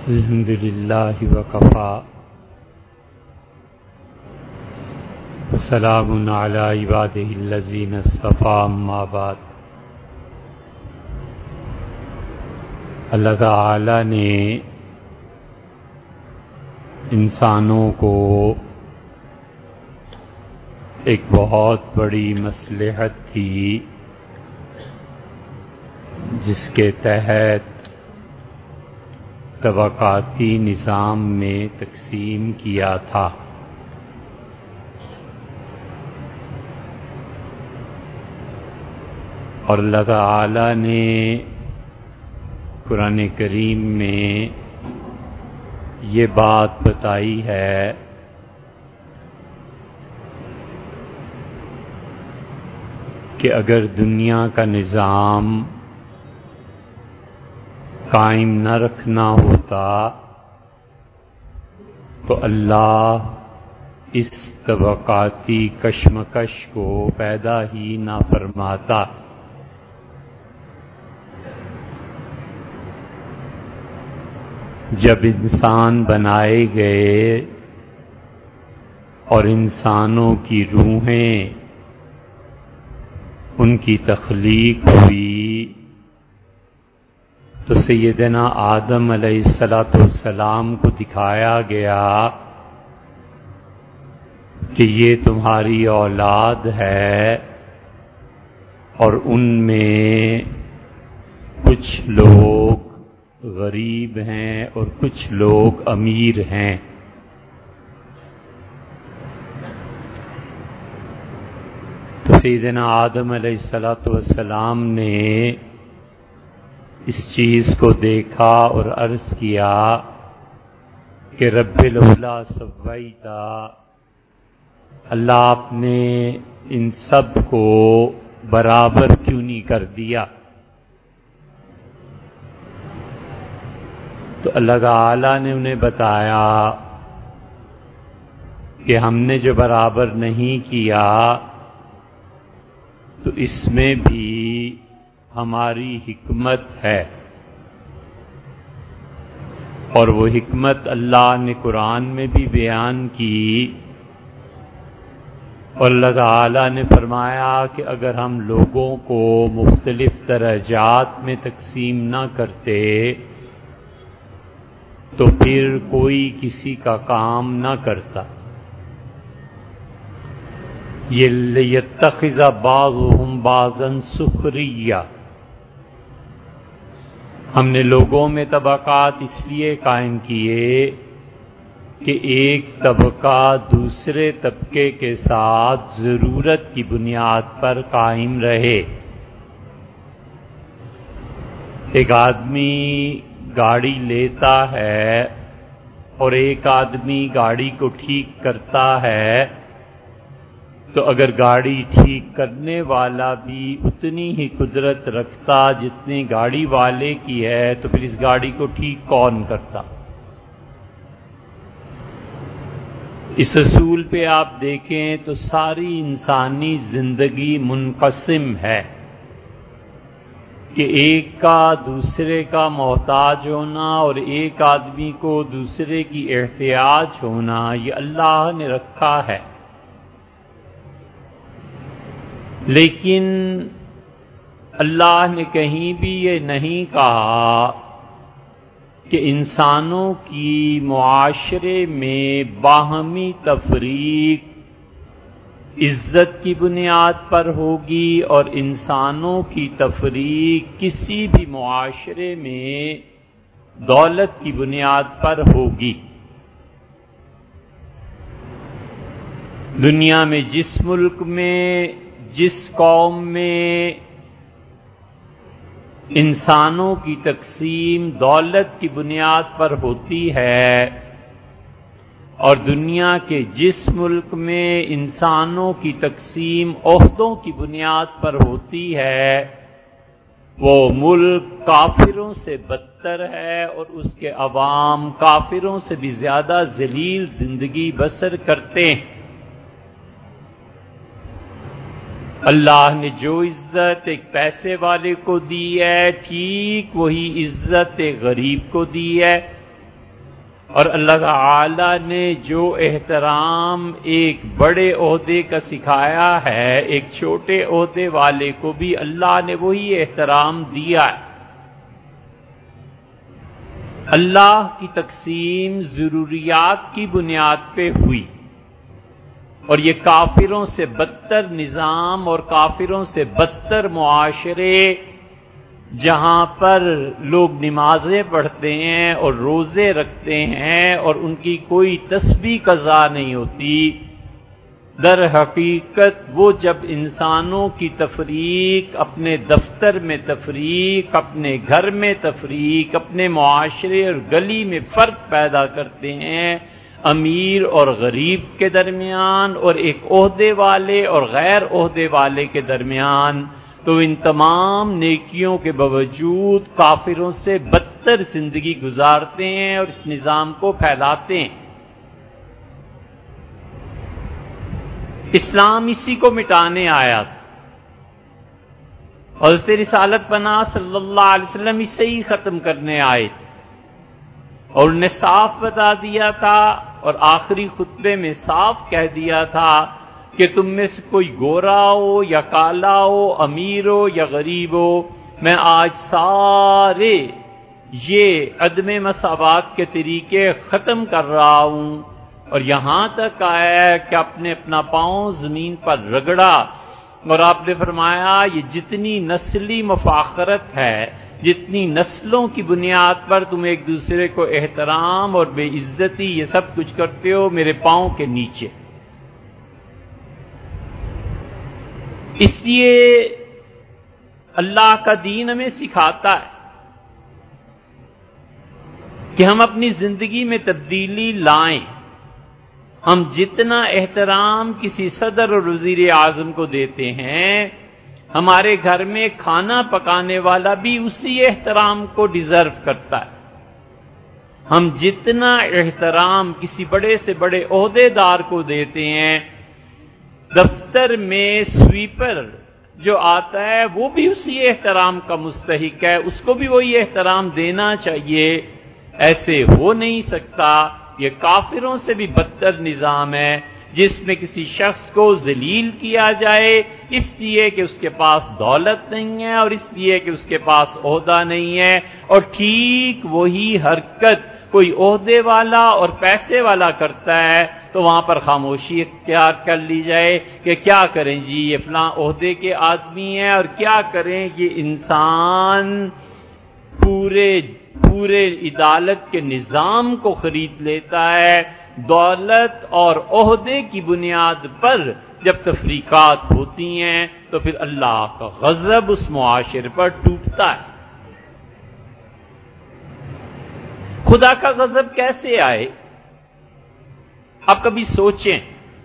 الحمد للہ وکفا وسلام علی عبادہ الذین اصطفی اما بعد۔ اللہ تعالی نے انسانوں کو ایک بہت بڑی مصلحت تھی جس کے تحت طبقاتی نظام میں تقسیم کیا تھا۔ اور اللہ تعالی نے قرآن کریم میں یہ بات بتائی ہے کہ اگر دنیا کا نظام قائم نہ رکھنا ہوتا تو اللہ اس طبقاتی کشمکش کو پیدا ہی نہ فرماتا۔ جب انسان بنائے گئے اور انسانوں کی روحیں ان کی تخلیق ہوئی تو سیدنا آدم علیہ السلام کو دکھایا گیا کہ یہ تمہاری اولاد ہے اور ان میں کچھ لوگ غریب ہیں اور کچھ لوگ امیر ہیں۔ تو سیدنا آدم علیہ السلام نے اس چیز کو دیکھا اور عرض کیا کہ رب لولا سویتا، اللہ آپ نے ان سب کو برابر کیوں نہیں کر دیا؟ تو اللہ تعالی نے انہیں بتایا کہ ہم نے جو برابر نہیں کیا تو اس میں بھی ہماری حکمت ہے، اور وہ حکمت اللہ نے قرآن میں بھی بیان کی۔ اور اللہ تعالی نے فرمایا کہ اگر ہم لوگوں کو مختلف درجات میں تقسیم نہ کرتے تو پھر کوئی کسی کا کام نہ کرتا۔ یہ لیتخذ بعضهم بعضا سخریا، ہم نے لوگوں میں طبقات اس لیے قائم کیے کہ ایک طبقہ دوسرے طبقے کے ساتھ ضرورت کی بنیاد پر قائم رہے۔ ایک آدمی گاڑی لیتا ہے اور ایک آدمی گاڑی کو ٹھیک کرتا ہے، تو اگر گاڑی ٹھیک کرنے والا بھی اتنی ہی قدرت رکھتا جتنی گاڑی والے کی ہے تو پھر اس گاڑی کو ٹھیک کون کرتا؟ اس اصول پہ آپ دیکھیں تو ساری انسانی زندگی منقسم ہے کہ ایک کا دوسرے کا محتاج ہونا اور ایک آدمی کو دوسرے کی احتیاج ہونا یہ اللہ نے رکھا ہے۔ لیکن اللہ نے کہیں بھی یہ نہیں کہا کہ انسانوں کی معاشرے میں باہمی تفریق عزت کی بنیاد پر ہوگی اور انسانوں کی تفریق کسی بھی معاشرے میں دولت کی بنیاد پر ہوگی۔ دنیا میں جس ملک میں جس قوم میں انسانوں کی تقسیم دولت کی بنیاد پر ہوتی ہے اور دنیا کے جس ملک میں انسانوں کی تقسیم عہدوں کی بنیاد پر ہوتی ہے وہ ملک کافروں سے بدتر ہے اور اس کے عوام کافروں سے بھی زیادہ ذلیل زندگی بسر کرتے ہیں۔ اللہ نے جو عزت ایک پیسے والے کو دی ہے ٹھیک وہی عزت ایک غریب کو دی ہے، اور اللہ تعالی نے جو احترام ایک بڑے عہدے کا سکھایا ہے، ایک چھوٹے عہدے والے کو بھی اللہ نے وہی احترام دیا ہے۔ اللہ کی تقسیم ضروریات کی بنیاد پہ ہوئی، اور یہ کافروں سے بدتر نظام اور کافروں سے بدتر معاشرے، جہاں پر لوگ نمازیں پڑھتے ہیں اور روزے رکھتے ہیں اور ان کی کوئی تسبیح قضا نہیں ہوتی، در حقیقت وہ جب انسانوں کی تفریق، اپنے دفتر میں تفریق، اپنے گھر میں تفریق، اپنے معاشرے اور گلی میں فرق پیدا کرتے ہیں، امیر اور غریب کے درمیان اور ایک عہدے والے اور غیر عہدے والے کے درمیان، تو ان تمام نیکیوں کے باوجود کافروں سے بدتر زندگی گزارتے ہیں اور اس نظام کو پھیلاتے ہیں۔ اسلام اسی کو مٹانے آیا تھا، اور حضرت رسالت پناہ صلی اللہ علیہ وسلم اسے ہی ختم کرنے آئے تھے، اور انہوں نے صاف بتا دیا تھا اور آخری خطبے میں صاف کہہ دیا تھا کہ تم میں سے کوئی گورا ہو یا کالا ہو، امیر ہو یا غریب ہو، میں آج سارے یہ عدم مساوات کے طریقے ختم کر رہا ہوں، اور یہاں تک آیا کہ آپ نے اپنا پاؤں زمین پر رگڑا اور آپ نے فرمایا یہ جتنی نسلی مفاخرت ہے، جتنی نسلوں کی بنیاد پر تم ایک دوسرے کو احترام اور بے عزتی یہ سب کچھ کرتے ہو، میرے پاؤں کے نیچے۔ اس لیے اللہ کا دین ہمیں سکھاتا ہے کہ ہم اپنی زندگی میں تبدیلی لائیں۔ ہم جتنا احترام کسی صدر اور وزیر اعظم کو دیتے ہیں، ہمارے گھر میں کھانا پکانے والا بھی اسی احترام کو ڈیزرو کرتا ہے۔ ہم جتنا احترام کسی بڑے سے بڑے عہدے دار کو دیتے ہیں، دفتر میں سویپر جو آتا ہے وہ بھی اسی احترام کا مستحق ہے، اس کو بھی وہی احترام دینا چاہیے۔ ایسے ہو نہیں سکتا، یہ کافروں سے بھی بدتر نظام ہے جس میں کسی شخص کو ذلیل کیا جائے اس لیے کہ اس کے پاس دولت نہیں ہے اور اس لیے کہ اس کے پاس عہدہ نہیں ہے، اور ٹھیک وہی حرکت کوئی عہدے والا اور پیسے والا کرتا ہے تو وہاں پر خاموشی اختیار کر لی جائے کہ کیا کریں جی، یہ فلاں عہدے کے آدمی ہیں، اور کیا کریں یہ انسان پورے عدالت کے نظام کو خرید لیتا ہے۔ دولت اور عہدے کی بنیاد پر جب تفریقات ہوتی ہیں تو پھر اللہ کا غضب اس معاشرے پر ٹوٹتا ہے۔ خدا کا غضب کیسے آئے؟ آپ کبھی سوچیں،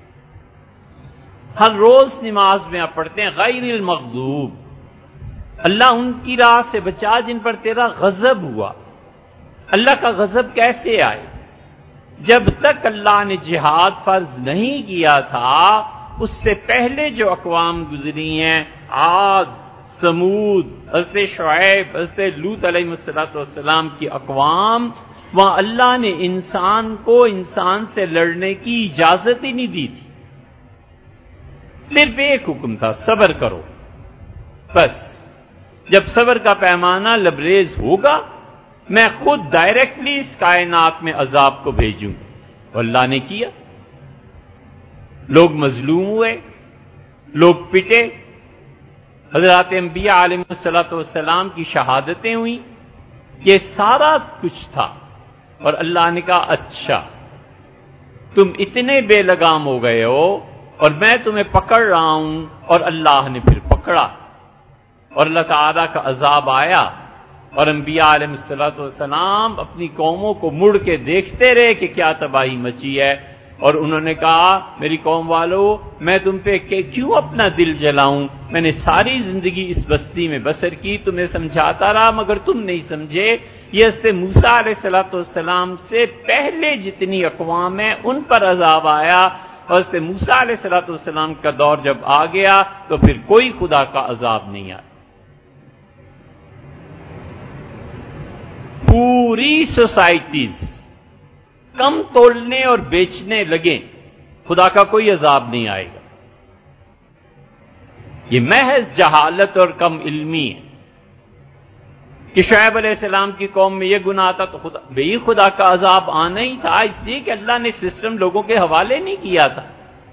ہر روز نماز میں آپ پڑھتے ہیں غیر المغضوب، اللہ ان کی راہ سے بچا جن پر تیرا غضب ہوا۔ اللہ کا غضب کیسے آئے؟ جب تک اللہ نے جہاد فرض نہیں کیا تھا، اس سے پہلے جو اقوام گزری ہیں، عاد، سمود، حضرت شعیب، حضرت لوط علیہ السلام کی اقوام، وہاں اللہ نے انسان کو انسان سے لڑنے کی اجازت ہی نہیں دی تھی، صرف ایک حکم تھا، صبر کرو بس۔ جب صبر کا پیمانہ لبریز ہوگا میں خود ڈائریکٹلی اس کائنات میں عذاب کو بھیجوں، اور اللہ نے کیا۔ لوگ مظلوم ہوئے، لوگ پٹے، حضرات انبیاء علیہ السلام کی شہادتیں ہوئیں، یہ سارا کچھ تھا، اور اللہ نے کہا اچھا تم اتنے بے لگام ہو گئے ہو اور میں تمہیں پکڑ رہا ہوں، اور اللہ نے پھر پکڑا، اور اللہ تعالیٰ کا عذاب آیا، اور انبیاء علیہ السلام اپنی قوموں کو مڑ کے دیکھتے رہے کہ کیا تباہی مچی ہے، اور انہوں نے کہا میری قوم والو میں تم پہ کیوں اپنا دل جلاؤں، میں نے ساری زندگی اس بستی میں بسر کی، تمہیں سمجھاتا رہا مگر تم نہیں سمجھے۔ یہ حضرت موسیٰ علیہ السلام سے پہلے جتنی اقوام ہیں ان پر عذاب آیا، اور حضرت موسیٰ علیہ السلام کا دور جب آ گیا تو پھر کوئی خدا کا عذاب نہیں آیا۔ پوری سوسائٹیز کم تولنے اور بیچنے لگیں، خدا کا کوئی عذاب نہیں آئے گا۔ یہ محض جہالت اور کم علمی ہے کہ شعیب علیہ السلام کی قوم میں یہ گناہ تھا تو خدا کا عذاب آنا ہی تھا، اس لیے کہ اللہ نے سسٹم لوگوں کے حوالے نہیں کیا تھا۔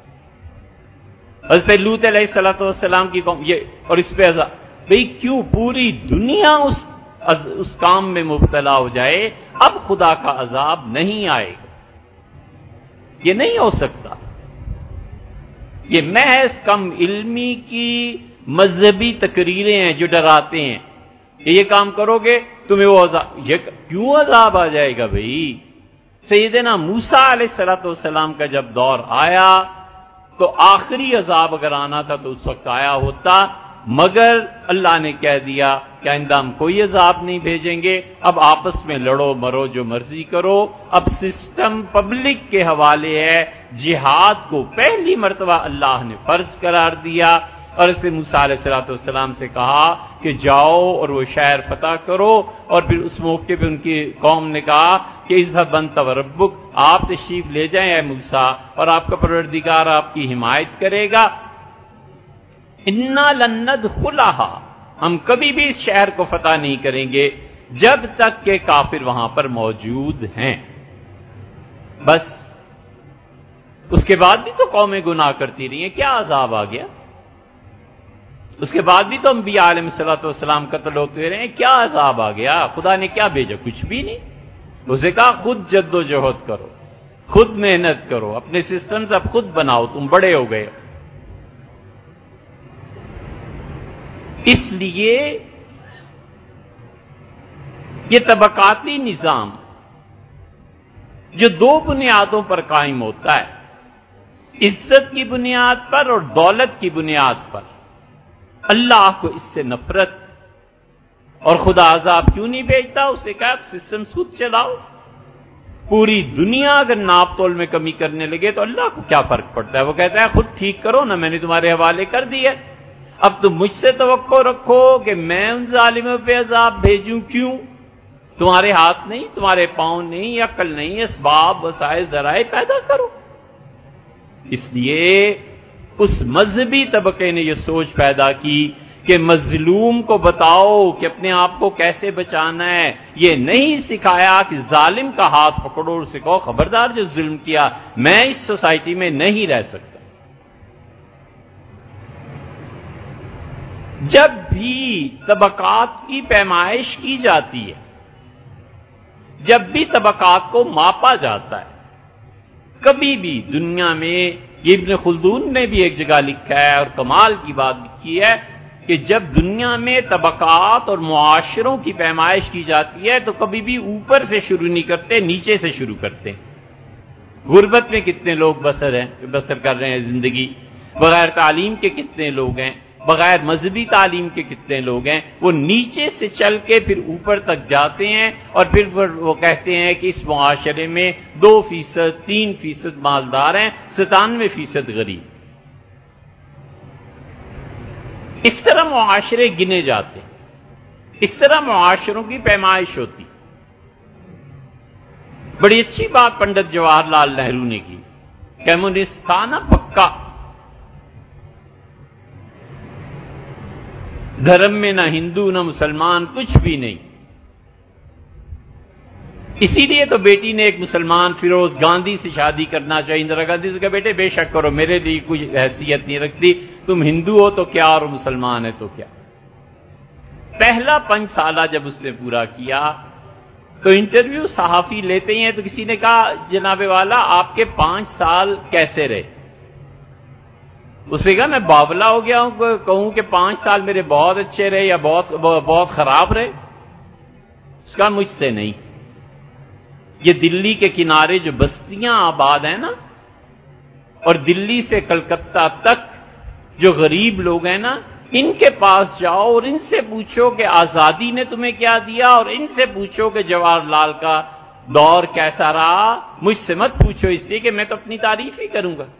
حضرت لوط علیہ السلام کی قوم یہ، اور اس پہ عذاب کیوں پوری دنیا اس کام میں مبتلا ہو جائے، اب خدا کا عذاب نہیں آئے گا، یہ نہیں ہو سکتا۔ یہ محض کم علمی کی مذہبی تقریریں ہیں جو ڈراتے ہیں کہ یہ کام کرو گے تمہیں وہ عذاب، یہ کیوں عذاب آ جائے گا بھائی؟ سیدنا موسیٰ علیہ السلام کا جب دور آیا تو آخری عذاب اگر آنا تھا تو اس وقت آیا ہوتا، مگر اللہ نے کہہ دیا کہ آئندہ ہم کوئی عذاب نہیں بھیجیں گے، اب آپس میں لڑو مرو جو مرضی کرو۔ اب سسٹم پبلک کے حوالے ہے، جہاد کو پہلی مرتبہ اللہ نے فرض قرار دیا اور اس نے موسیٰ علیہ السلام سے کہا کہ جاؤ اور وہ شہر فتح کرو، اور پھر اس موقع پہ ان کی قوم نے کہا کہ اذهب انت وربک، آپ تشریف لے جائیں اے موسیٰ اور آپ کا پروردگار آپ کی حمایت کرے گا۔ انا لن ندخلها، ہم کبھی بھی اس شہر کو فتح نہیں کریں گے جب تک کہ کافر وہاں پر موجود ہیں۔ بس اس کے بعد بھی تو قومیں گناہ کرتی رہی ہیں، کیا عذاب آ گیا؟ اس کے بعد بھی تو انبیاء علیہ السلام قتل ہوتے رہے ہیں، کیا عذاب آ گیا؟ خدا نے کیا بھیجا؟ کچھ بھی نہیں۔ اسے کہا خود جد و جہد کرو، خود محنت کرو، اپنے سسٹمز اب خود بناؤ، تم بڑے ہو گئے۔ اس لیے یہ طبقاتی نظام جو دو بنیادوں پر قائم ہوتا ہے، عزت کی بنیاد پر اور دولت کی بنیاد پر، اللہ کو اس سے نفرت، اور خدا عذاب کیوں نہیں بھیجتا؟ اسے کہا سسٹم خود چلاؤ۔ پوری دنیا اگر ناپ تول میں کمی کرنے لگے تو اللہ کو کیا فرق پڑتا ہے؟ وہ کہتا ہے خود ٹھیک کرو نا، میں نے تمہارے حوالے کر دیا، اب تم مجھ سے توقع رکھو کہ میں ان ظالموں پہ عذاب بھیجوں، کیوں؟ تمہارے ہاتھ نہیں، تمہارے پاؤں نہیں، عقل نہیں، اسباب وسائل ذرائع پیدا کرو۔ اس لیے اس مذہبی طبقے نے یہ سوچ پیدا کی کہ مظلوم کو بتاؤ کہ اپنے آپ کو کیسے بچانا ہے، یہ نہیں سکھایا کہ ظالم کا ہاتھ پکڑو اور اسے کہو خبردار جو ظلم کیا، میں اس سوسائٹی میں نہیں رہ سکتا۔ جب بھی طبقات کی پیمائش کی جاتی ہے، جب بھی طبقات کو ماپا جاتا ہے، کبھی بھی دنیا میں، یہ ابن خلدون نے بھی ایک جگہ لکھا ہے اور کمال کی بات لکھی ہے کہ جب دنیا میں طبقات اور معاشروں کی پیمائش کی جاتی ہے تو کبھی بھی اوپر سے شروع نہیں کرتے، نیچے سے شروع کرتے ہیں۔ غربت میں کتنے لوگ بسر کر رہے ہیں زندگی، بغیر تعلیم کے کتنے لوگ ہیں، بغیر مذہبی تعلیم کے کتنے لوگ ہیں، وہ نیچے سے چل کے پھر اوپر تک جاتے ہیں اور پھر وہ کہتے ہیں کہ اس معاشرے میں 2%، 3% مالدار ہیں، 97% غریب۔ اس طرح معاشرے گنے جاتے ہیں، اس طرح معاشروں کی پیمائش ہوتی۔ بڑی اچھی بات پنڈت جواہر لال نہرو نے کی، کمیونسٹ تھا نا پکا، دھرم میں نہ ہندو نہ مسلمان، کچھ بھی نہیں۔ اسی لیے تو بیٹی نے ایک مسلمان فیروز گاندھی سے شادی کرنا چاہیے، اندرا گاندھی سے کہا بیٹے بے شک کرو، میرے لیے کچھ حیثیت نہیں رکھتی، تم ہندو ہو تو کیا اور مسلمان ہے تو کیا۔ پہلا 5 سالہ جب اس نے پورا کیا تو انٹرویو صحافی لیتے ہیں تو کسی نے کہا جناب والا آپ کے 5 سال کیسے رہے؟ اس نے کہا میں باولا ہو گیا ہوں کہوں کہ 5 سال میرے بہت اچھے رہے یا بہت خراب رہے؟ اس کا مجھ سے نہیں۔ یہ دلی کے کنارے جو بستیاں آباد ہیں نا، اور دلی سے کلکتہ تک جو غریب لوگ ہیں نا، ان کے پاس جاؤ اور ان سے پوچھو کہ آزادی نے تمہیں کیا دیا، اور ان سے پوچھو کہ جواہر لال کا دور کیسا رہا۔ مجھ سے مت پوچھو، اس لیے کہ میں تو اپنی تعریف ہی کروں گا۔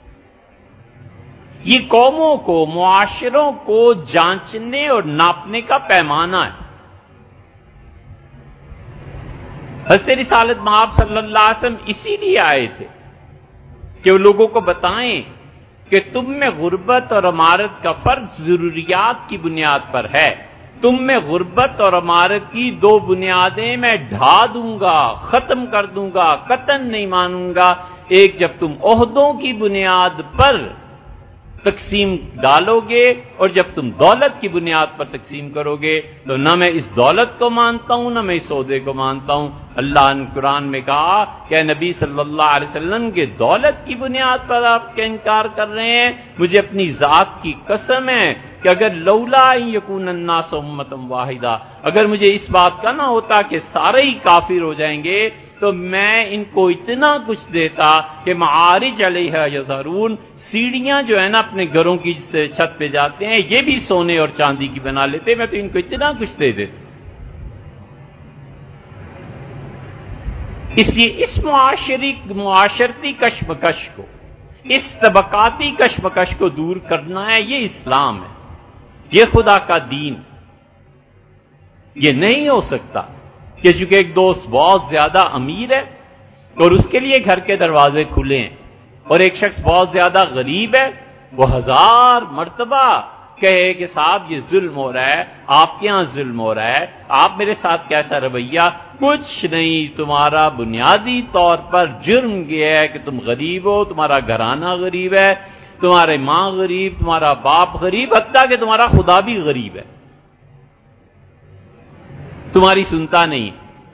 یہ قوموں کو، معاشروں کو جانچنے اور ناپنے کا پیمانہ ہے۔ حضرت رسالت مآب صلی اللہ علیہ وسلم اسی لیے آئے تھے کہ وہ لوگوں کو بتائیں کہ تم میں غربت اور امارت کا فرق ضروریات کی بنیاد پر ہے. تم میں غربت اور امارت کی دو بنیادیں میں ڈھا دوں گا، ختم کر دوں گا، قطعاً نہیں مانوں گا. ایک جب تم عہدوں کی بنیاد پر تقسیم ڈالو گے اور جب تم دولت کی بنیاد پر تقسیم کرو گے تو نہ میں اس دولت کو مانتا ہوں نہ میں اس عہدے کو مانتا ہوں. اللہ نے قرآن میں کہا کہ نبی صلی اللہ علیہ وسلم کے دولت کی بنیاد پر آپ کا انکار کر رہے ہیں. مجھے اپنی ذات کی قسم ہے کہ اگر لولا یکون الناس امۃ واحدہ، اگر مجھے اس بات کا نہ ہوتا کہ سارے ہی کافر ہو جائیں گے تو میں ان کو اتنا کچھ دیتا کہ معارج علیہ یظہرون، سیڑھیاں جو ہے نا اپنے گھروں کی چھت پہ جاتے ہیں یہ بھی سونے اور چاندی کی بنا لیتے، میں تو ان کو اتنا کچھ دے دیتا. اس لیے اس معاشرتی کشمکش کو، اس طبقاتی کشمکش کو دور کرنا ہے، یہ اسلام ہے، یہ خدا کا دین. یہ نہیں ہو سکتا کہ چونکہ ایک دوست بہت زیادہ امیر ہے اور اس کے لیے گھر کے دروازے کھلے ہیں اور ایک شخص بہت زیادہ غریب ہے، وہ 1000 مرتبہ کہے کہ صاحب یہ ظلم ہو رہا ہے، آپ کے ہاں ظلم ہو رہا ہے، آپ میرے ساتھ کیسا رویہ. کچھ نہیں، تمہارا بنیادی طور پر جرم یہ ہے کہ تم غریب ہو، تمہارا گھرانہ غریب ہے، تمہارے ماں غریب، تمہارا باپ غریب، حتیٰ کہ تمہارا خدا بھی غریب ہے، تمہاری سنتا نہیں.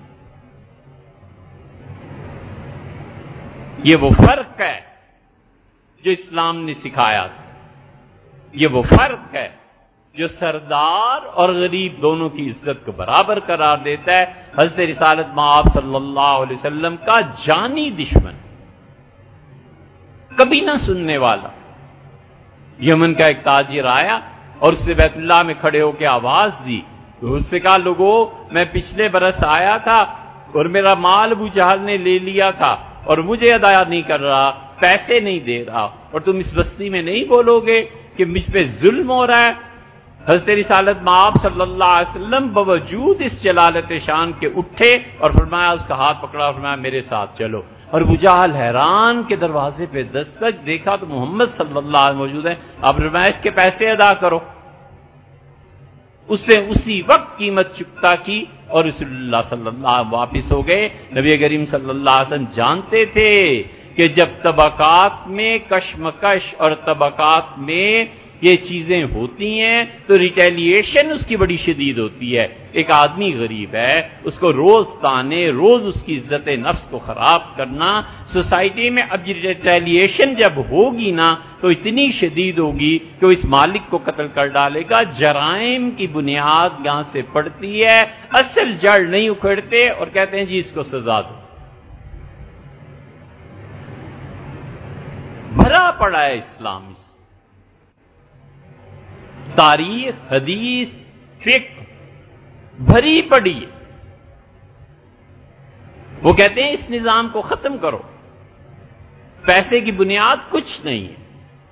یہ وہ فرق ہے جو اسلام نے سکھایا تھا، یہ وہ فرق ہے جو سردار اور غریب دونوں کی عزت کو برابر قرار دیتا ہے. حضرت رسالت مآب صلی اللہ علیہ وسلم کا جانی دشمن، کبھی نہ سننے والا، یمن کا ایک تاجر آیا اور اس سے بیت اللہ میں کھڑے ہو کے آواز دی. تو اس سے کہا لوگوں میں پچھلے برس آیا تھا اور میرا مال ابو جہل نے لے لیا تھا اور مجھے ادا نہیں کر رہا، پیسے نہیں دے رہا، اور تم اس بستی میں نہیں بولو گے کہ مجھ پہ ظلم ہو رہا ہے. حضرت رسالت مآب صلی اللہ علیہ وسلم باوجود اس جلالت شان کے اٹھے اور فرمایا، اس کا ہاتھ پکڑا اور فرمایا میرے ساتھ چلو. اور ابو جہل حیران کے دروازے پہ دستک، دیکھا تو محمد صلی اللہ علیہ وسلم موجود ہیں. اب فرمایا اس کے پیسے ادا کرو. اس سے اسی وقت قیمت چکتا کی اور رسول اللہ صلی اللہ علیہ وسلم واپس ہو گئے. نبی کریم صلی اللہ علیہ وسلم جانتے تھے کہ جب طبقات میں کشمکش اور طبقات میں یہ چیزیں ہوتی ہیں تو ریٹیلیشن اس کی بڑی شدید ہوتی ہے. ایک آدمی غریب ہے، اس کو روز تانے، روز اس کی عزت نفس کو خراب کرنا سوسائٹی میں. اب یہ ریٹیلیشن جب ہوگی نا تو اتنی شدید ہوگی کہ وہ اس مالک کو قتل کر ڈالے گا. جرائم کی بنیاد یہاں سے پڑتی ہے، اصل جڑ نہیں اکھڑتے اور کہتے ہیں جی اس کو سزا دو. بھرا پڑا ہے اسلام، تاریخ، حدیث، فقہ بھری پڑی ہے. وہ کہتے ہیں اس نظام کو ختم کرو، پیسے کی بنیاد کچھ نہیں ہے.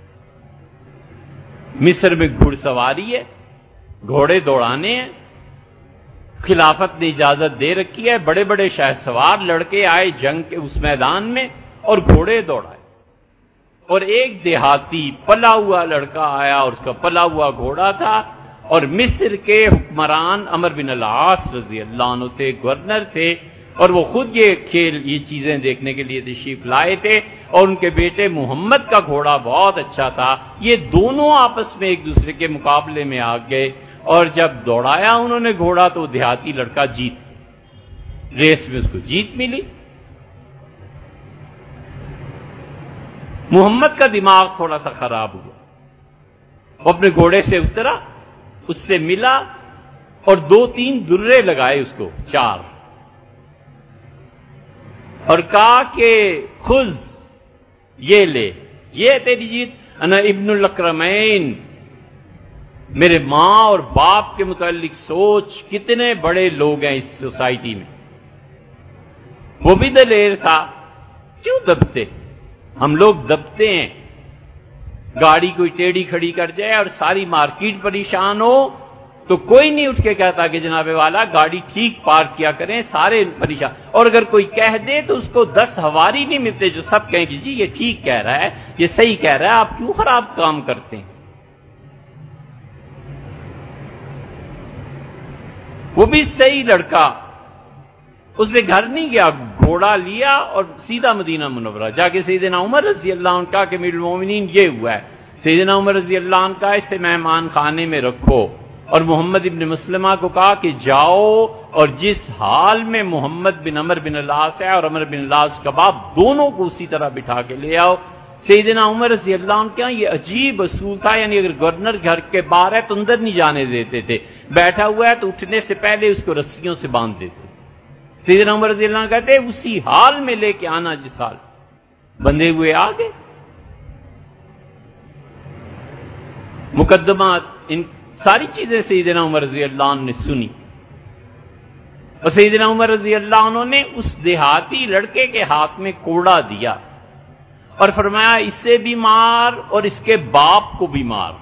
مصر میں گھڑ سواری ہے، گھوڑے دوڑانے ہیں، خلافت نے اجازت دے رکھی ہے. بڑے بڑے شاہ سوار لڑکے آئے جنگ کے اس میدان میں اور گھوڑے دوڑائے، اور ایک دیہاتی پلا ہوا لڑکا آیا اور اس کا پلا ہوا گھوڑا تھا. اور مصر کے حکمران عمر بن العاص رضی اللہ عنہ تھے، گورنر تھے، اور وہ خود یہ چیزیں دیکھنے کے لیے تشریف لائے تھے. اور ان کے بیٹے محمد کا گھوڑا بہت اچھا تھا. یہ دونوں آپس میں ایک دوسرے کے مقابلے میں آ گئے اور جب دوڑایا انہوں نے گھوڑا تو دیہاتی لڑکا ریس میں اس کو جیت ملی. محمد کا دماغ تھوڑا سا خراب ہوا، وہ اپنے گھوڑے سے اترا، اس سے ملا اور 2-3 درے لگائے اس کو، 4، اور کہا کہ خذ یہ لے، یہ تیری جیت. انا ابن الاکرمین، میرے ماں اور باپ کے متعلق سوچ کتنے بڑے لوگ ہیں اس سوسائٹی میں. وہ بھی دلیر تھا. کیوں دبتے؟ ہم لوگ دبتے ہیں. گاڑی کوئی ٹیڑھی کھڑی کر جائے اور ساری مارکیٹ پریشان ہو تو کوئی نہیں اٹھ کے کہتا کہ جناب والا گاڑی ٹھیک پارک کیا کریں، سارے پریشان. اور اگر کوئی کہہ دے تو اس کو 10 ہواری نہیں ملتے جو سب کہیں کہ جی یہ ٹھیک کہہ رہا ہے، یہ صحیح کہہ رہا ہے، آپ کیوں خراب کام کرتے ہیں؟ وہ بھی صحیح لڑکا، اس نے گھر نہیں گیا، گھوڑا لیا اور سیدھا مدینہ منورہ جا کے سیدنا عمر رضی اللہ عنہ کا کہ امیر المومنین یہ ہوا ہے، سیدنا عمر رضی اللہ عنہ کا اسے مہمان خانے میں رکھو. اور محمد ابن مسلمہ کو کہا کہ جاؤ اور جس حال میں محمد بن عمر بن العاص ہے اور عمر بن العاص کا باپ دونوں کو اسی طرح بٹھا کے لے آؤ. سیدنا عمر رضی اللہ عنہ کا یہ عجیب اصول تھا، یعنی اگر گورنر گھر کے باہر ہے تو اندر نہیں جانے دیتے تھے، بیٹھا ہوا ہے تو اٹھنے سے پہلے اس کو رسیوں سے باندھ دیتے. سیدنا عمر رضی اللہ عنہ کہتے اسی حال میں لے کے آنا جس حال بندے ہوئے آ گئے. مقدمات ان ساری چیزیں سیدنا عمر رضی اللہ عنہ نے سنی، اور سیدنا عمر رضی اللہ عنہ نے اس دیہاتی لڑکے کے ہاتھ میں کوڑا دیا اور فرمایا اس سے بھی مار اور اس کے باپ کو بھی مار.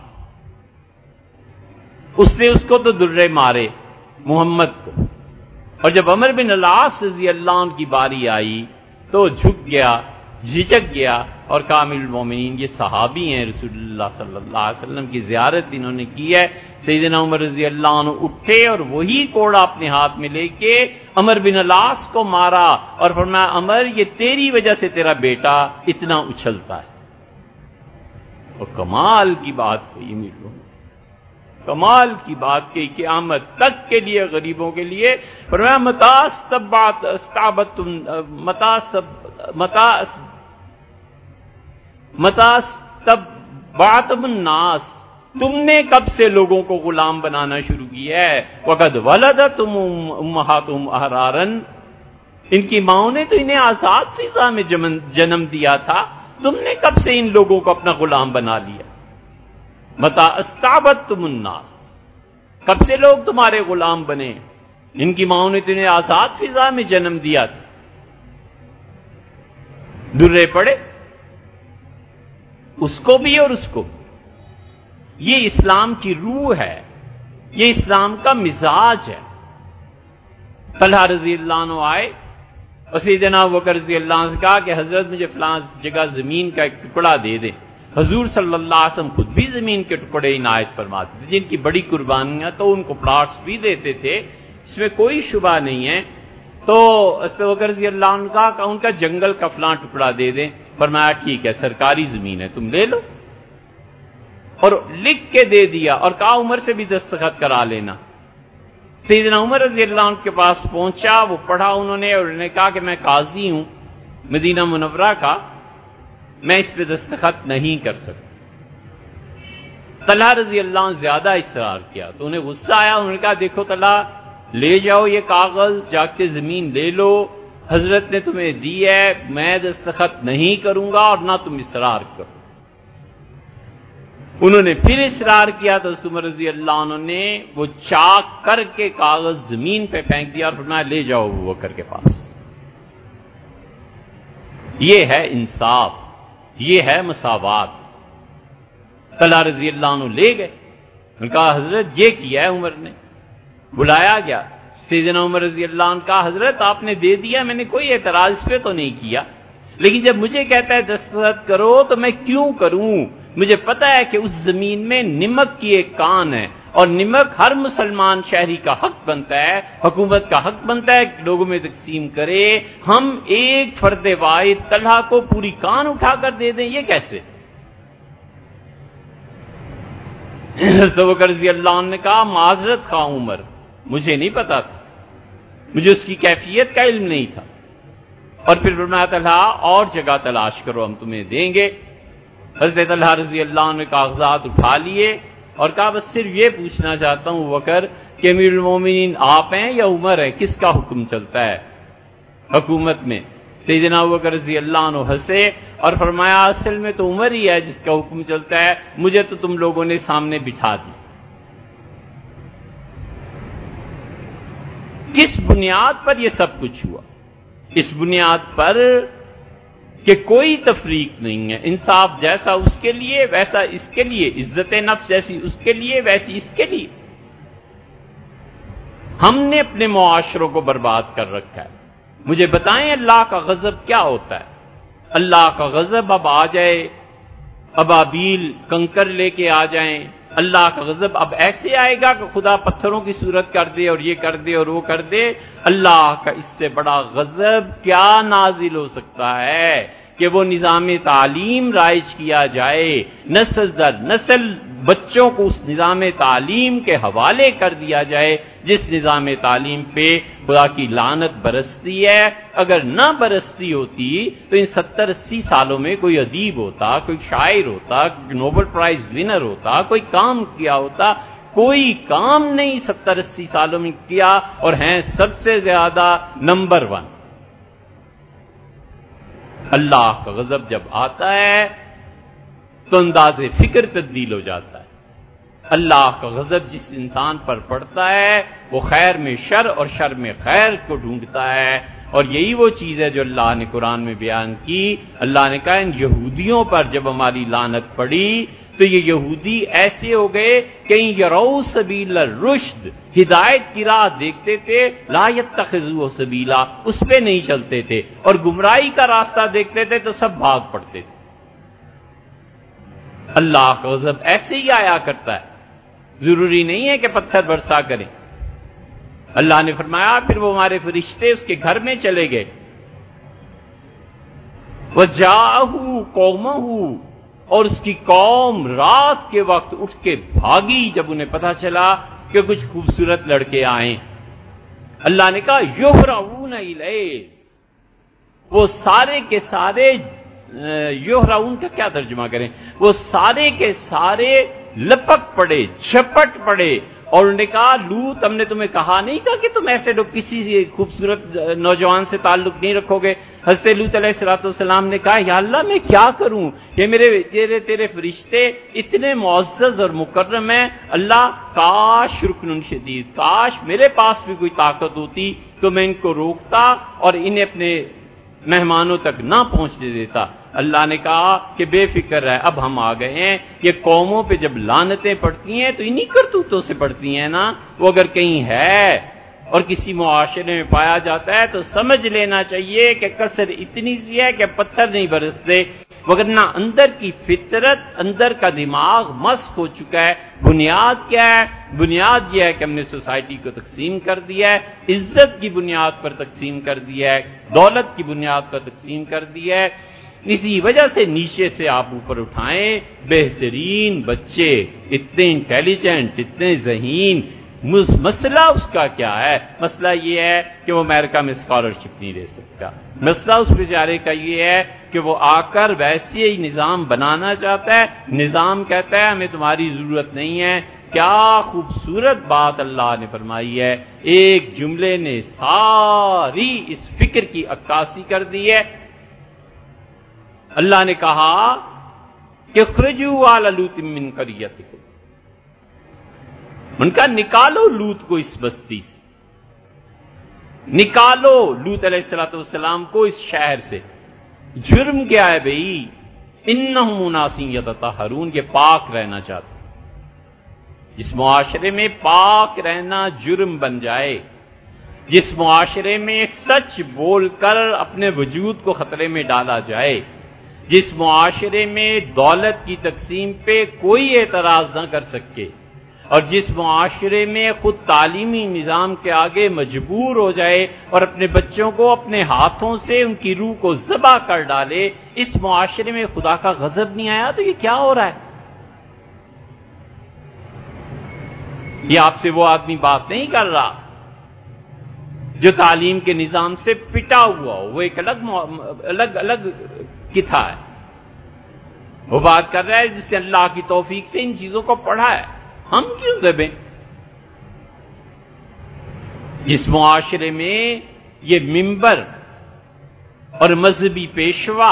اس نے اس کو تو درے مارے محمد کو، اور جب عمر بن العاص رضی اللہ عنہ کی باری آئی تو جھک گیا، جھجک گیا اور کامل المومنین یہ صحابی ہیں، رسول اللہ صلی اللہ علیہ وسلم کی زیارت انہوں نے کی ہے. سیدنا عمر رضی اللہ عنہ اٹھے اور وہی کوڑا اپنے ہاتھ میں لے کے عمر بن العاص کو مارا اور فرمایا عمر یہ تیری وجہ سے تیرا بیٹا اتنا اچھلتا ہے. اور کمال کی بات کہی میرے، کمال کی بات کہی قیامت تک کے لیے غریبوں کے لیے. فرمایا متاستبعتم الناس، تم نے کب سے لوگوں کو غلام بنانا شروع کیا ہے؟ وقد ولدتم امہاتہم احرارا، ان کی ماؤں نے تو انہیں آزاد فضا میں جنم دیا تھا، تم نے کب سے ان لوگوں کو اپنا غلام بنا لیا؟ متا استعبدتم الناس، کب سے لوگ تمہارے غلام بنے؟ ان کی ماؤں نے تمہیں آزاد فضا میں جنم دیا تھا. درے پڑے اس کو بھی اور اس کو. یہ اسلام کی روح ہے، یہ اسلام کا مزاج ہے. طلحہ رضی اللہ عنہ آئے اور سیدنا ابوبکر رضی اللہ عنہ سے کہا کہ حضرت مجھے فلاں جگہ زمین کا ایک ٹکڑا دے دیں. حضور صلی اللہ علیہ وسلم خود بھی زمین کے ٹکڑے عنایت فرماتے تھے، جن کی بڑی قربانیاں تو ان کو پلاٹس بھی دیتے تھے، اس میں کوئی شبہ نہیں ہے. تو ابوبکر رضی اللہ عنہ کا ان کا جنگل کا فلاں ٹکڑا دے دیں. فرمایا ٹھیک ہے، سرکاری زمین ہے، تم لے لو. اور لکھ کے دے دیا اور کہا عمر سے بھی دستخط کرا لینا. سیدنا عمر رضی اللہ عنہ کے پاس پہنچا، وہ پڑھا انہوں نے اور انہوں نے کہا کہ میں قاضی ہوں مدینہ منورہ کا، میں اس پہ دستخط نہیں کر سکتا. طلحہ رضی اللہ عنہ زیادہ اصرار کیا تو انہیں غصہ آیا. انہوں نے کہا دیکھو طلحہ، لے جاؤ یہ کاغذ، جا کے زمین لے لو، حضرت نے تمہیں دی ہے، میں دستخط نہیں کروں گا اور نہ تم اصرار کرو. انہوں نے پھر اصرار کیا تو عمر رضی اللہ عنہ نے وہ چاک کر کے کاغذ زمین پہ پھینک دیا اور فرمایا لے جاؤ ابوبکر کے پاس. یہ ہے انصاف، یہ ہے مساوات. طلحہ رضی اللہ عنہ لے گئے، انہوں نے کہا حضرت یہ کیا ہے عمر نے. بلایا گیا سیدنا عمر رضی اللہ عنہ کا، حضرت آپ نے دے دیا، میں نے کوئی اعتراض اس پہ تو نہیں کیا، لیکن جب مجھے کہتا ہے دستخط کرو تو میں کیوں کروں؟ مجھے پتا ہے کہ اس زمین میں نمک کی ایک کان ہے اور نمک ہر مسلمان شہری کا حق بنتا ہے، حکومت کا حق بنتا ہے کہ لوگوں میں تقسیم کرے. ہم ایک فرد واحد طلحہ کو پوری کان اٹھا کر دے دیں، یہ کیسے؟ ابوبکر رضی اللہ عنہ نے کہا معذرت خواہ عمر، مجھے نہیں پتا تھا، مجھے اس کی کیفیت کا علم نہیں تھا. اور پھر فرمایا طلحہ اور جگہ تلاش کرو، ہم تمہیں دیں گے. حضرت طلحہ رضی اللہ عنہ نے کاغذات اٹھا لیے اور کہا بس صرف یہ پوچھنا چاہتا ہوں ابوبکر کہ امیر المومنین آپ ہیں یا عمر ہے، کس کا حکم چلتا ہے حکومت میں؟ سیدنا ابوبکر رضی اللہ عنہ ہنسے اور فرمایا اصل میں تو عمر ہی ہے جس کا حکم چلتا ہے، مجھے تو تم لوگوں نے سامنے بٹھا دی. کس بنیاد پر یہ سب کچھ ہوا؟ اس بنیاد پر کہ کوئی تفریق نہیں ہے. انصاف جیسا اس کے لیے ویسا اس کے لیے، عزت نفس جیسی اس کے لیے ویسی اس کے لیے. ہم نے اپنے معاشروں کو برباد کر رکھا ہے۔ مجھے بتائیں اللہ کا غضب کیا ہوتا ہے؟ اللہ کا غضب اب آ جائے، ابابیل کنکر لے کے آ جائیں، اللہ کا غضب اب ایسے آئے گا کہ خدا پتھروں کی صورت کر دے اور یہ کر دے اور وہ کر دے۔ اللہ کا اس سے بڑا غضب کیا نازل ہو سکتا ہے کہ وہ نظام تعلیم رائج کیا جائے، نسل در نسل بچوں کو اس نظام تعلیم کے حوالے کر دیا جائے جس نظام تعلیم پہ خدا کی لعنت برستی ہے۔ اگر نہ برستی ہوتی تو ان 70-80 سالوں میں کوئی ادیب ہوتا، کوئی شاعر ہوتا، نوبل پرائز ونر ہوتا، کوئی کام کیا ہوتا۔ کوئی کام نہیں 70-80 سالوں میں کیا اور ہیں سب سے زیادہ نمبر 1۔ اللہ کا غضب جب آتا ہے تو انداز فکر تبدیل ہو جاتا ہے۔ اللہ کا غضب جس انسان پر پڑتا ہے وہ خیر میں شر اور شر میں خیر کو ڈھونڈتا ہے، اور یہی وہ چیز ہے جو اللہ نے قرآن میں بیان کی۔ اللہ نے کہا ان یہودیوں پر جب ہماری لعنت پڑی تو یہ یہودی ایسے ہو گئے کہ یرو سبیل الرشد، ہدایت کی راہ دیکھتے تھے، لا یتخذوہ سبیلا، اس پہ نہیں چلتے تھے، اور گمراہی کا راستہ دیکھتے تھے تو سب بھاگ پڑتے تھے۔ اللہ کا غضب ایسے ہی آیا کرتا ہے، ضروری نہیں ہے کہ پتھر برسا کریں۔ اللہ نے فرمایا پھر وہ ہمارے فرشتے اس کے گھر میں چلے گئے، وَجَاءَهُ قَوْمَهُ، اور اس کی قوم رات کے وقت اٹھ کے بھاگی جب انہیں پتہ چلا کہ کچھ خوبصورت لڑکے آئے۔ اللہ نے کہا یُحْرَعُونَ إِلَيْهِ، وہ سارے کے سارے، یُحْرَعُون کا کیا ترجمہ کریں، وہ سارے کے سارے لپک پڑے، جھپٹ پڑے، اور انہوں نے کہا لوط ہم نے تمہیں کہا نہیں تھا کہ تم ایسے لوگ کسی خوبصورت نوجوان سے تعلق نہیں رکھو گے۔ حضرت لوط علیہ السلام نے کہا یا اللہ میں کیا کروں، یہ تیرے فرشتے اتنے معزز اور مکرم ہیں، اللہ کاش رکن شدید، کاش میرے پاس بھی کوئی طاقت ہوتی تو میں ان کو روکتا اور انہیں اپنے مہمانوں تک نہ پہنچنے دیتا۔ اللہ نے کہا کہ بے فکر ہے، اب ہم آ گئے ہیں، یہ قوموں پہ جب لعنتیں پڑتی ہیں تو انہی کرتوتوں سے پڑتی ہیں نا۔ وہ اگر کہیں ہے اور کسی معاشرے میں پایا جاتا ہے تو سمجھ لینا چاہیے کہ کثر اتنی سی ہے کہ پتھر نہیں برستے، وگرنہ اندر کی فطرت، اندر کا دماغ مسخ ہو چکا ہے۔ بنیاد کیا ہے؟ بنیاد یہ ہے کہ ہم نے سوسائٹی کو تقسیم کر دیا ہے، عزت کی بنیاد پر تقسیم کر دیا ہے، دولت کی بنیاد پر تقسیم کر دیا ہے۔ اسی وجہ سے نیچے سے آپ اوپر اٹھائیں بہترین بچے، اتنے انٹیلیجنٹ، اتنے ذہین۔ مسئلہ اس کا کیا ہے؟ مسئلہ یہ ہے کہ وہ امریکہ میں اسکالرشپ نہیں لے سکتا۔ مسئلہ اس بیچارے کا یہ ہے کہ وہ آ کر ویسے ہی نظام بنانا چاہتا ہے، نظام کہتا ہے ہمیں تمہاری ضرورت نہیں ہے۔ کیا خوبصورت بات اللہ نے فرمائی ہے، ایک جملے نے ساری اس فکر کی عکاسی کر دی ہے۔ اللہ نے کہا کہ اخرجوا آل لوط من قریتکم، ان کا نکالو لوط کو اس بستی سے، نکالو لوط علیہ السلام کو اس شہر سے۔ جرم کیا ہے بھئی؟ انہم اناس یتطہرون، یہ پاک رہنا چاہتے، جس معاشرے میں پاک رہنا جرم بن جائے، جس معاشرے میں سچ بول کر اپنے وجود کو خطرے میں ڈالا جائے، جس معاشرے میں دولت کی تقسیم پہ کوئی اعتراض نہ کر سکے، اور جس معاشرے میں خود تعلیمی نظام کے آگے مجبور ہو جائے اور اپنے بچوں کو اپنے ہاتھوں سے ان کی روح کو ذبح کر ڈالے، اس معاشرے میں خدا کا غضب نہیں آیا تو یہ کیا ہو رہا ہے؟ یہ آپ سے وہ آدمی بات نہیں کر رہا جو تعلیم کے نظام سے پٹا ہوا ہو، وہ ایک الگ کتھا ہے۔ وہ بات کر رہا ہے جس نے اللہ کی توفیق سے ان چیزوں کو پڑھا ہے، ہم کیوں دبیں؟ جس معاشرے میں یہ منبر اور مذہبی پیشوا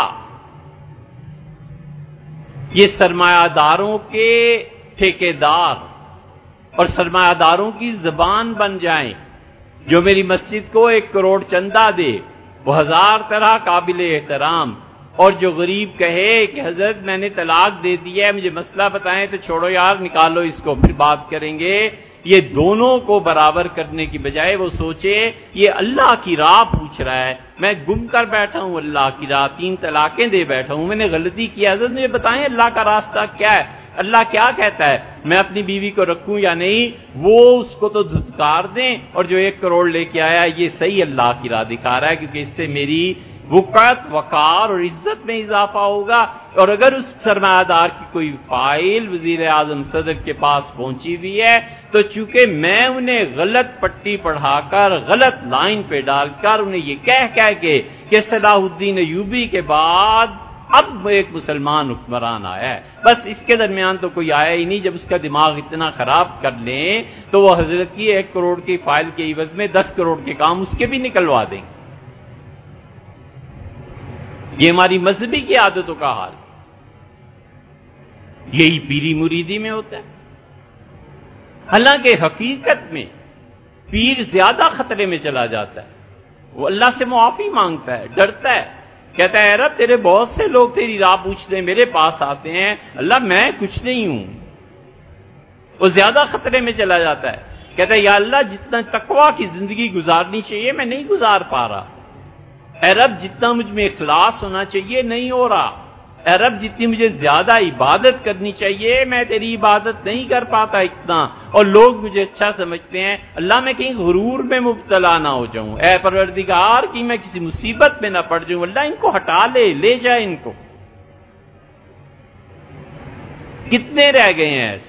یہ سرمایہ داروں کے ٹھیکیدار اور سرمایہ داروں کی زبان بن جائیں، جو میری مسجد کو 1 کروڑ چندہ دے وہ 1000 طرح قابل احترام، اور جو غریب کہے کہ حضرت میں نے طلاق دے دی ہے، مجھے مسئلہ بتائیں، تو چھوڑو یار نکالو اس کو پھر بات کریں گے، یہ دونوں کو برابر کرنے کی بجائے وہ سوچے یہ اللہ کی راہ پوچھ رہا ہے، میں گم کر بیٹھا ہوں اللہ کی راہ، 3 طلاقیں دے بیٹھا ہوں، میں نے غلطی کی، حضرت مجھے بتائیں اللہ کا راستہ کیا ہے، اللہ کیا کہتا ہے، میں اپنی بیوی کو رکھوں یا نہیں؟ وہ اس کو تو دھتکار دیں، اور جو 1 کروڑ لے کے آیا یہ صحیح اللہ کی راہ دکھا رہا ہے، کیونکہ اس سے میری وقت، وقار اور عزت میں اضافہ ہوگا۔ اور اگر اس سرمایہ دار کی کوئی فائل وزیر اعظم صدر کے پاس پہنچی ہوئی ہے تو چونکہ میں انہیں غلط پٹی پڑھا کر، غلط لائن پہ ڈال کر، انہیں یہ کہہ کے کہ صلاح الدین ایوبی کے بعد اب ایک مسلمان حکمران آیا ہے، بس اس کے درمیان تو کوئی آیا ہی نہیں، جب اس کا دماغ اتنا خراب کر لیں تو وہ حضرت کی 1 کروڑ کی فائل کے عوض میں 10 کروڑ کے کام اس کے بھی نکلوا دیں۔ یہ ہماری مذہبی کی عادتوں کا حال، یہی پیری مریدی میں ہوتا ہے۔ حالانکہ حقیقت میں پیر زیادہ خطرے میں چلا جاتا ہے، وہ اللہ سے معافی مانگتا ہے، ڈرتا ہے، کہتا ہے رب تیرے بہت سے لوگ تیری راہ پوچھتے ہیں، میرے پاس آتے ہیں، اللہ میں کچھ نہیں ہوں۔ وہ زیادہ خطرے میں چلا جاتا ہے، کہتا ہے یا اللہ جتنا تقویٰ کی زندگی گزارنی چاہیے میں نہیں گزار پا رہا، اے رب جتنا مجھ میں اخلاص ہونا چاہیے نہیں ہو رہا، اے رب جتنی مجھے زیادہ عبادت کرنی چاہیے میں تیری عبادت نہیں کر پاتا اتنا، اور لوگ مجھے اچھا سمجھتے ہیں، اللہ میں کہیں غرور میں مبتلا نہ ہو جاؤں، اے پروردگار کہ میں کسی مصیبت میں نہ پڑ جاؤں، اللہ ان کو ہٹا لے جائے ان کو۔ کتنے رہ گئے ہیں ایسے؟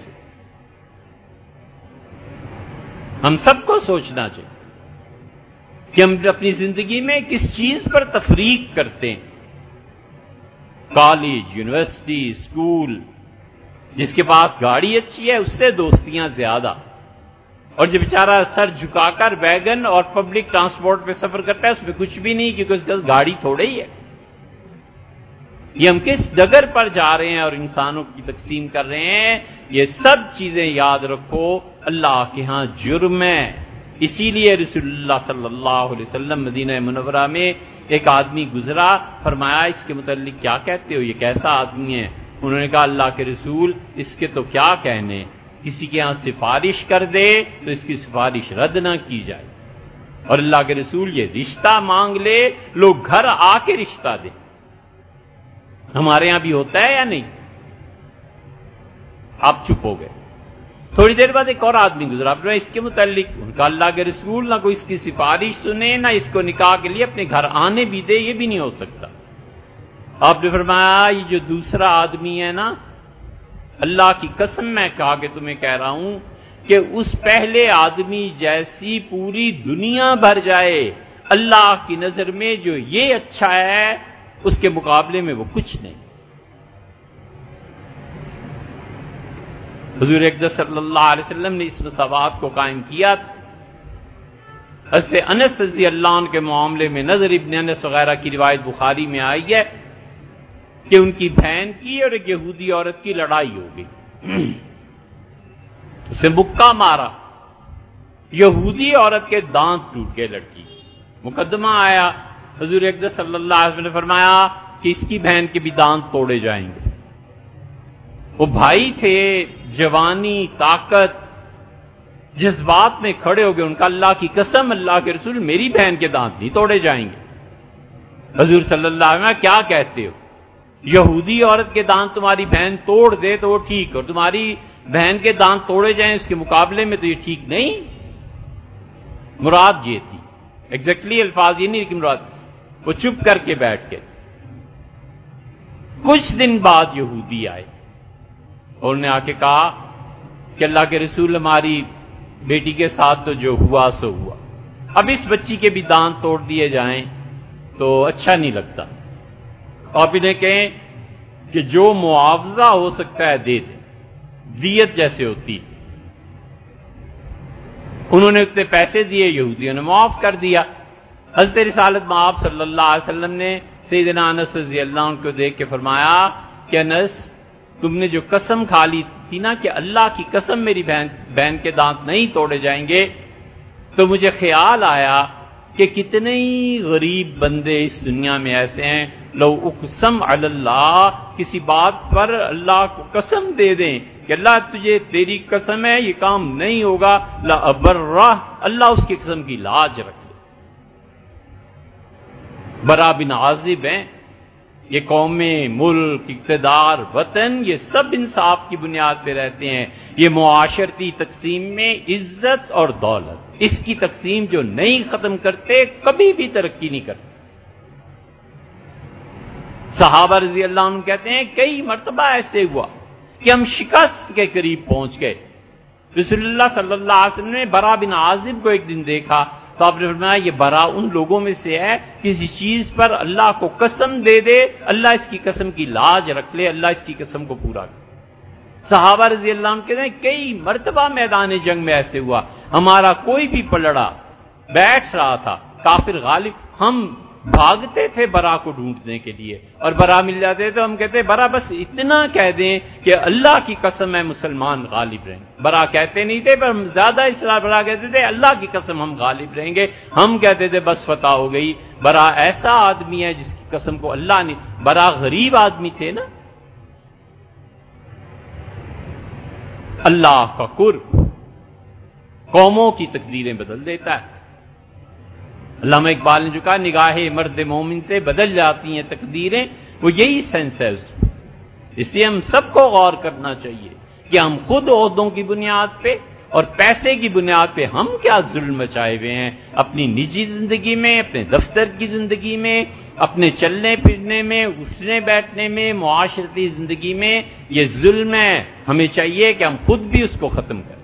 ہم سب کو سوچنا چاہیے کہ ہم اپنی زندگی میں کس چیز پر تفریق کرتے ہیں۔ کالج، یونیورسٹی، اسکول، جس کے پاس گاڑی اچھی ہے اس سے دوستیاں زیادہ، اور جو بیچارہ سر جھکا کر ویگن اور پبلک ٹرانسپورٹ پہ سفر کرتا ہے اس میں کچھ بھی نہیں، کیونکہ اس کا گاڑی تھوڑے ہی ہے۔ یہ ہم کس ڈگر پر جا رہے ہیں اور انسانوں کی تقسیم کر رہے ہیں، یہ سب چیزیں یاد رکھو اللہ کے ہاں جرم ہے۔ اسی لیے رسول اللہ صلی اللہ علیہ وسلم مدینہ منورہ میں ایک آدمی گزرا، فرمایا اس کے متعلق کیا کہتے ہو، یہ کیسا آدمی ہے؟ انہوں نے کہا اللہ کے رسول اس کے تو کیا کہنے، کسی کے ہاں سفارش کر دے تو اس کی سفارش رد نہ کی جائے، اور اللہ کے رسول یہ رشتہ مانگ لے، لوگ گھر آ کے رشتہ دیں۔ ہمارے ہاں بھی ہوتا ہے یا نہیں؟ آپ چپ ہو گئے۔ تھوڑی دیر بعد ایک اور آدمی گزرا، اس کے متعلق ان کا اللہ کے رسول نہ کوئی اس کی سفارش سنے، نہ اس کو نکاح کے لیے اپنے گھر آنے بھی دے، یہ بھی نہیں ہو سکتا۔ آپ نے فرمایا یہ جو دوسرا آدمی ہے نا، اللہ کی قسم میں کہا کہ تمہیں کہہ رہا ہوں کہ اس پہلے آدمی جیسی پوری دنیا بھر جائے، اللہ کی نظر میں جو یہ اچھا ہے اس کے مقابلے میں وہ کچھ نہیں۔ حضور اقدس صلی اللہ علیہ وسلم نے اس مساوات کو قائم کیا تھا۔ حضرت انس رضی اللہ عنہ کے معاملے میں نضر ابن انس وغیرہ کی روایت بخاری میں آئی ہے کہ ان کی بہن کی اور ایک یہودی عورت کی لڑائی ہو گئی، اسے مکہ مارا، یہودی عورت کے دانت ٹوٹ گئے، لڑکی مقدمہ آیا، حضور اقدس صلی اللہ علیہ وسلم نے فرمایا کہ اس کی بہن کے بھی دانت توڑے جائیں گے۔ وہ بھائی تھے، جوانی، طاقت، جذبات میں کھڑے ہو گئے، ان کا اللہ کی قسم اللہ کے رسول میری بہن کے دانت نہیں توڑے جائیں گے۔ حضور صلی اللہ علیہ وسلم کیا کہتے ہو، یہودی عورت کے دانت تمہاری بہن توڑ دے تو وہ ٹھیک، اور تمہاری بہن کے دانت توڑے جائیں اس کے مقابلے میں تو یہ ٹھیک نہیں۔ مراد یہ تھی، ایگزیکٹلی الفاظ یہ نہیں، لیکن مراد وہ چپ کر کے بیٹھ گئے۔ کچھ دن بعد یہودی آئے اور انہوں نے آ کے کہا کہ اللہ کے رسول ہماری بیٹی کے ساتھ تو جو ہوا سو ہوا، اب اس بچی کے بھی دانت توڑ دیے جائیں تو اچھا نہیں لگتا، آپ انہیں کہیں کہ جو معاوضہ ہو سکتا ہے دے دیں، دیت جیسے ہوتی۔ انہوں نے اتنے پیسے دیے، یہودیوں نے معاف کر دیا۔ حضرت رسالت مآب صلی اللہ علیہ وسلم نے سیدنا انس رضی اللہ عنہ کو دیکھ کے فرمایا کہ انس تم نے جو قسم کھا لی تھی نا کہ اللہ کی قسم میری بہن کے دانت نہیں توڑے جائیں گے، تو مجھے خیال آیا کہ کتنے ہی غریب بندے اس دنیا میں ایسے ہیں، لو اقسم علی اللہ، کسی بات پر اللہ کو قسم دے دیں کہ اللہ تجھے تیری قسم ہے یہ کام نہیں ہوگا، لأبرہ، اللہ اس کی قسم کی لاج رکھ لے۔ برا بن عازب ہیں، یہ قومیں، ملک، اقتدار، وطن، یہ سب انصاف کی بنیاد پہ رہتے ہیں۔ یہ معاشرتی تقسیم میں عزت اور دولت، اس کی تقسیم جو نہیں ختم کرتے کبھی بھی ترقی نہیں کرتے۔ صحابہ رضی اللہ عنہ کہتے ہیں کئی مرتبہ ایسے ہوا کہ ہم شکست کے قریب پہنچ گئے۔ رسول اللہ صلی اللہ علیہ وسلم نے برا بن عازب کو ایک دن دیکھا تو آپ نے فرمایا یہ برا ان لوگوں میں سے ہے کسی چیز پر اللہ کو قسم دے دے، اللہ اس کی قسم کی لاج رکھ لے، اللہ اس کی قسم کو پورا کرے۔ صحابہ رضی اللہ عنہ کہتے ہیں کئی مرتبہ میدان جنگ میں ایسے ہوا، ہمارا کوئی بھی پلڑا بیٹھ رہا تھا، کافر غالب، ہم بھاگتے تھے برا کو ڈھونڈنے کے لیے، اور برا مل جاتے تو ہم کہتے برا بس اتنا کہہ دیں کہ اللہ کی قسم ہے مسلمان غالب رہیں گے۔ برا کہتے نہیں تھے پر ہم زیادہ اصرار برا کہتے تھے اللہ کی قسم ہم غالب رہیں گے، ہم کہتے تھے بس فتح ہو گئی۔ برا ایسا آدمی ہے جس کی قسم کو اللہ نے، برا غریب آدمی تھے نا۔ اللہ کا قرب قوموں کی تقدیریں بدل دیتا ہے۔ علامہ اقبال نے جو کہا نگاہ مرد مومن سے بدل جاتی ہیں تقدیریں، وہ یہی سینس ہے اس میں۔ اس لیے ہم سب کو غور کرنا چاہیے کہ ہم خود عہدوں کی بنیاد پہ اور پیسے کی بنیاد پہ ہم کیا ظلم مچائے ہوئے ہیں اپنی نجی زندگی میں، اپنے دفتر کی زندگی میں، اپنے چلنے پھرنے میں، اٹھنے بیٹھنے میں، معاشرتی زندگی میں۔ یہ ظلم ہے، ہمیں چاہیے کہ ہم خود بھی اس کو ختم کریں۔